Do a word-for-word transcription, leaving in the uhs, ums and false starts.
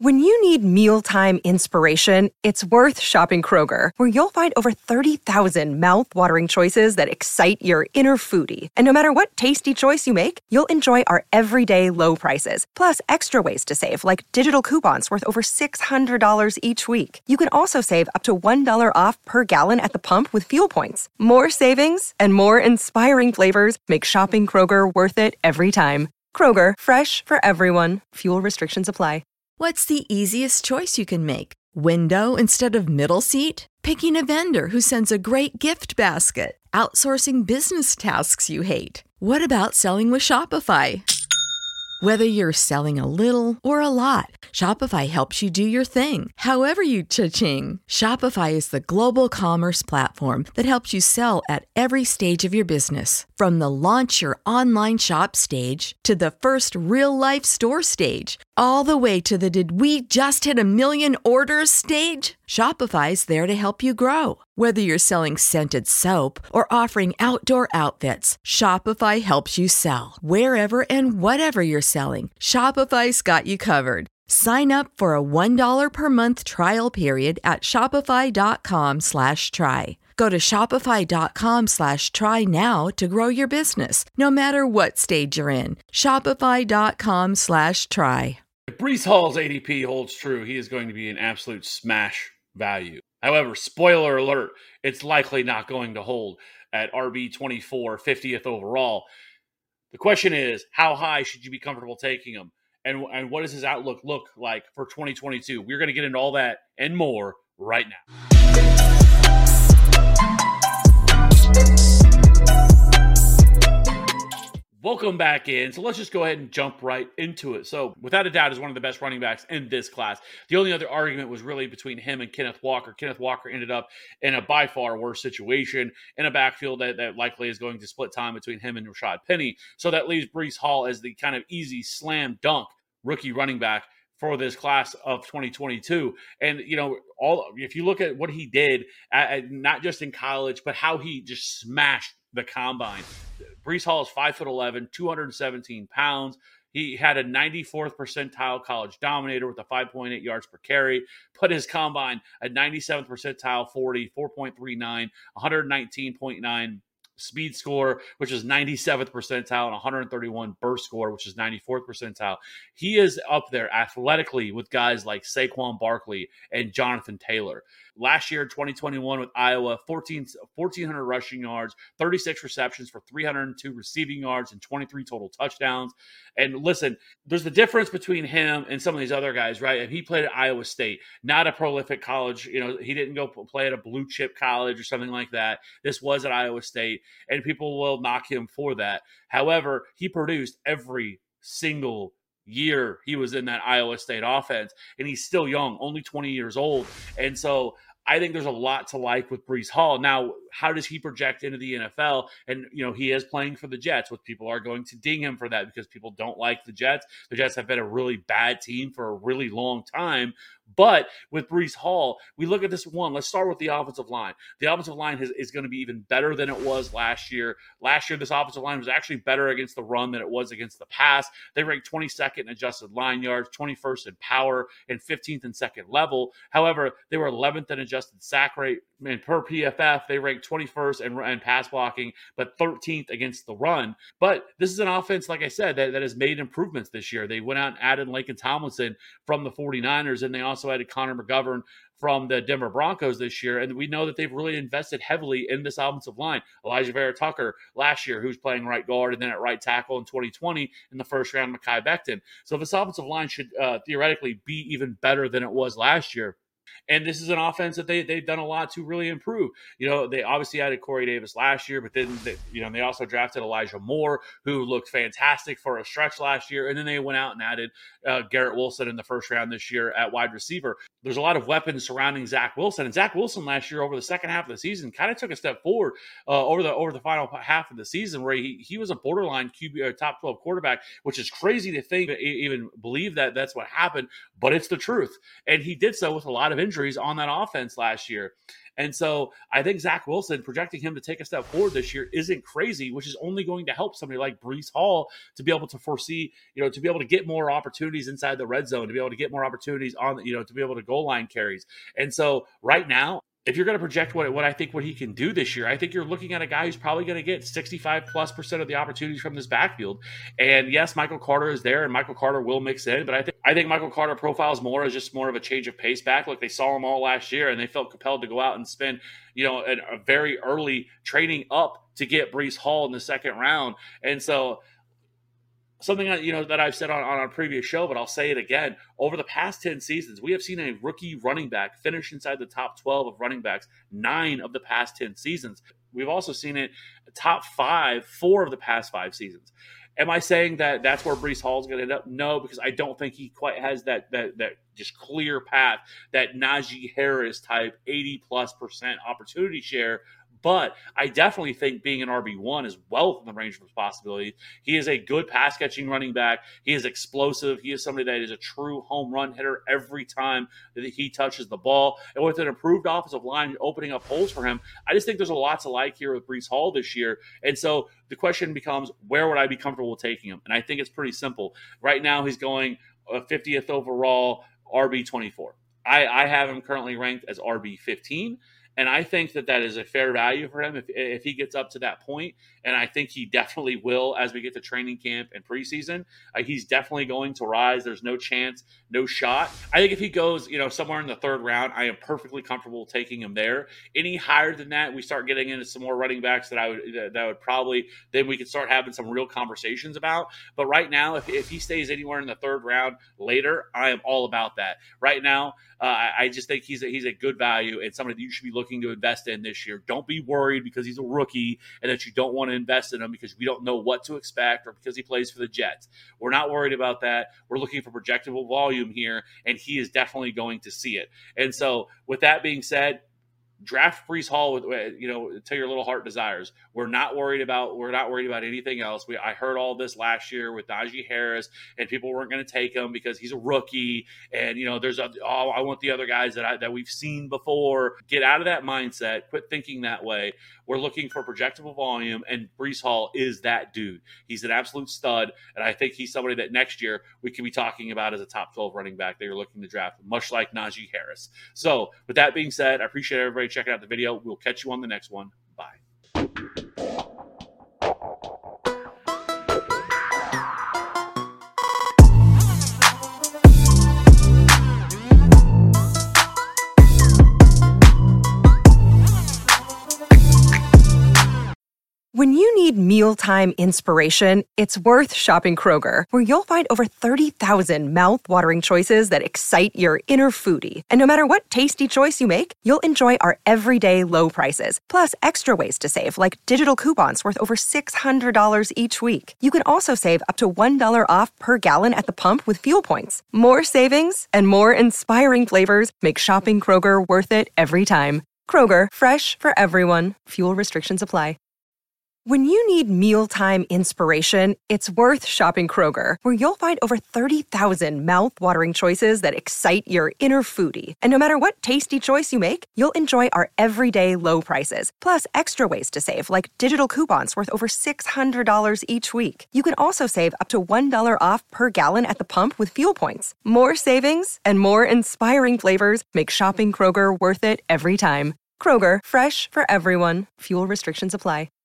When you need mealtime inspiration, it's worth shopping Kroger, where you'll find over thirty thousand mouth-watering choices that excite your inner foodie. And no matter what tasty choice you make, you'll enjoy our everyday low prices, plus extra ways to save, like digital coupons worth over six hundred dollars each week. You can also save up to one dollar off per gallon at the pump with fuel points. More savings and more inspiring flavors make shopping Kroger worth it every time. Kroger, fresh for everyone. Fuel restrictions apply. What's the easiest choice you can make? Window instead of middle seat? Picking a vendor who sends a great gift basket? Outsourcing business tasks you hate? What about selling with Shopify? Whether you're selling a little or a lot, Shopify helps you do your thing, however you cha-ching. Shopify is the global commerce platform that helps you sell at every stage of your business. From the launch your online shop stage to the first real-life store stage, all the way to the did we just hit a million orders stage. Shopify's there to help you grow. Whether you're selling scented soap or offering outdoor outfits, Shopify helps you sell. Wherever and whatever you're selling, Shopify's got you covered. Sign up for a one dollar per month trial period at shopify.com slash try. Go to shopify.com slash try now to grow your business, no matter what stage you're in. Shopify.com slash try. If Breece Hall's A D P holds true, he is going to be an absolute smash value. However, spoiler alert, it's likely not going to hold at R B twenty-four, fiftieth overall. The question is, how high should you be comfortable taking him? And, and what does his outlook look like for twenty twenty-two? We're going to get into all that and more right now. Welcome back in. So let's just go ahead and jump right into it. So without a doubt is one of the best running backs in this class. The only other argument was really between him and Kenneth Walker. Kenneth Walker ended up in a by far worse situation in a backfield that, that likely is going to split time between him and Rashad Penny. So that leaves Breece Hall as the kind of easy slam dunk rookie running back for this class of twenty twenty-two. And, you know, all if you look at what he did, at, at, not just in college, but how he just smashed the combine. Breece Hall is five foot eleven, two hundred seventeen pounds. He had a ninety-fourth percentile college dominator with a five point eight yards per carry, put his combine at ninety-seventh percentile forty, four point three nine, one nineteen point nine speed score, which is ninety-seventh percentile, and one hundred thirty-one burst score, which is ninety-fourth percentile. He is up there athletically with guys like Saquon Barkley and Jonathan Taylor. Last year, twenty twenty-one with Iowa, fourteen, fourteen hundred rushing yards, thirty-six receptions for three hundred two receiving yards, and twenty-three total touchdowns. And listen, there's the difference between him and some of these other guys, right? And he played at Iowa State, not a prolific college. You know, he didn't go play at a blue chip college or something like that. This was at Iowa State, and people will knock him for that. However, he produced every single year he was in that Iowa State offense, and he's still young, only twenty years old. And so I think there's a lot to like with Breece Hall. Now, how does he project into the N F L? And, you know, he is playing for the Jets, which people are going to ding him for that because people don't like the Jets. The Jets have been a really bad team for a really long time. But with Breece Hall, we look at this one. Let's start with the offensive line. The offensive line is, is going to be even better than it was last year. Last year, this offensive line was actually better against the run than it was against the pass. They ranked twenty-second in adjusted line yards, twenty-first in power, and fifteenth in second level. However, they were eleventh in adjusted sack rate. And per P F F, they ranked twenty-first in, in pass blocking, but thirteenth against the run. But this is an offense, like I said, that, that has made improvements this year. They went out and added Laken Tomlinson from the 49ers, and they also added Connor McGovern from the Denver Broncos this year. And we know that they've really invested heavily in this offensive line. Elijah Vera Tucker last year, who's playing right guard, and then at right tackle in twenty twenty in the first round, Mekhi Becton. So this offensive line should uh, theoretically be even better than it was last year. And this is an offense that they, they've done a lot to really improve. You know, they obviously added Corey Davis last year, but then, they, you know, they also drafted Elijah Moore, who looked fantastic for a stretch last year. And then they went out and added uh, Garrett Wilson in the first round this year at wide receiver. There's a lot of weapons surrounding Zach Wilson. And Zach Wilson last year over the second half of the season kind of took a step forward uh, over the over the final half of the season where he, he was a borderline Q B or top twelve quarterback, which is crazy to think, even believe that that's what happened, but it's the truth. And he did so with a lot of injuries on that offense last year. And so I think Zach Wilson, projecting him to take a step forward this year isn't crazy, which is only going to help somebody like Breece Hall to be able to foresee, you know, to be able to get more opportunities inside the red zone, to be able to get more opportunities on, you know, to be able to goal line carries. And so right now, if you're going to project what, what I think what he can do this year, I think you're looking at a guy who's probably going to get sixty-five plus percent of the opportunities from this backfield. And yes, Michael Carter is there, and Michael Carter will mix in, but I think I think Michael Carter profiles more as just more of a change of pace back. Like they saw him all last year, and they felt compelled to go out and spend, you know, a, a very early trading up to get Breece Hall in the second round. And so something that, you know, that I've said on, on our previous show, but I'll say it again. Over the past ten seasons, we have seen a rookie running back finish inside the top twelve of running backs nine of the past ten seasons. We've also seen it top five, four of the past five seasons. Am I saying that that's where Breece Hall is going to end up? No, because I don't think he quite has that that that just clear path, that Najee Harris type eighty plus percent opportunity share. But I definitely think being an R B one is well within the range of his possibilities. He is a good pass-catching running back. He is explosive. He is somebody that is a true home run hitter every time that he touches the ball. And with an improved offensive line opening up holes for him, I just think there's a lot to like here with Breece Hall this year. And so the question becomes, where would I be comfortable with taking him? And I think it's pretty simple. Right now he's going fiftieth overall, R B twenty-four. I, I have him currently ranked as R B fifteen. And I think that that is a fair value for him if, if he gets up to that point. And I think he definitely will as we get to training camp and preseason. Uh, he's definitely going to rise. There's no chance, no shot. I think if he goes, you know, somewhere in the third round, I am perfectly comfortable taking him there. Any higher than that, we start getting into some more running backs that I would that would probably then we could start having some real conversations about. But right now, if, if he stays anywhere in the third round later, I am all about that. Right now, uh, I, I just think he's a, he's a good value and somebody that you should be looking to invest in this year. Don't be worried because he's a rookie and that you don't want to invest in him because we don't know what to expect or because he plays for the Jets. We're not worried about that. We're looking for projectable volume here, and he is definitely going to see it. And so with that being said, draft Breece Hall with, you know, till your little heart desires. We're not worried about, we're not worried about anything else. We, I heard all this last year with Najee Harris and people weren't going to take him because he's a rookie. And, you know, there's a, oh, I want the other guys that I, that we've seen before. Get out of that mindset. Quit thinking that way. We're looking for projectable volume, and Breece Hall is that dude. He's an absolute stud. And I think he's somebody that next year we can be talking about as a top twelve running back that you're looking to draft, much like Najee Harris. So with that being said, I appreciate everybody checking out the video. We'll catch you on the next one. Bye. When you need mealtime inspiration, it's worth shopping Kroger, where you'll find over thirty thousand mouth-watering choices that excite your inner foodie. And no matter what tasty choice you make, you'll enjoy our everyday low prices, plus extra ways to save, like digital coupons worth over six hundred dollars each week. You can also save up to one dollar off per gallon at the pump with fuel points. More savings and more inspiring flavors make shopping Kroger worth it every time. Kroger, fresh for everyone. Fuel restrictions apply. When you need mealtime inspiration, it's worth shopping Kroger, where you'll find over thirty thousand mouth-watering choices that excite your inner foodie. And no matter what tasty choice you make, you'll enjoy our everyday low prices, plus extra ways to save, like digital coupons worth over six hundred dollars each week. You can also save up to one dollar off per gallon at the pump with fuel points. More savings and more inspiring flavors make shopping Kroger worth it every time. Kroger, fresh for everyone. Fuel restrictions apply.